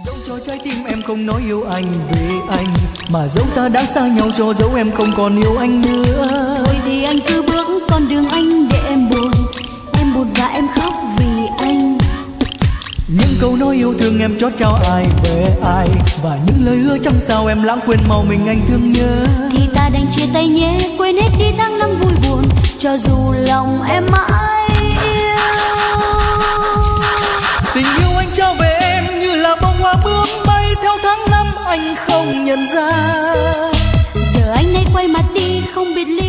dẫu cho trái tim em không nói yêu anh vì anh, mà dẫu ta đã xa nhau cho dẫu em không còn yêu anh nữa. Thôi thì anh cứ bước con đường anh để em buồn và em khóc vì anh. Những câu nói yêu thương em chót trao ai về ai, và những lời hứa chẳng sao em lãng quên mau mình anh thương nhớ. Thì ta đành chia tay nhé, quên hết đi tháng năm vui buồn, cho dù lòng em mãi yêu. Tình yêu anh trao về em như là bông hoa bướm bay theo tháng năm anh không nhận ra. Giờ anh ấy quay mặt đi không biết lý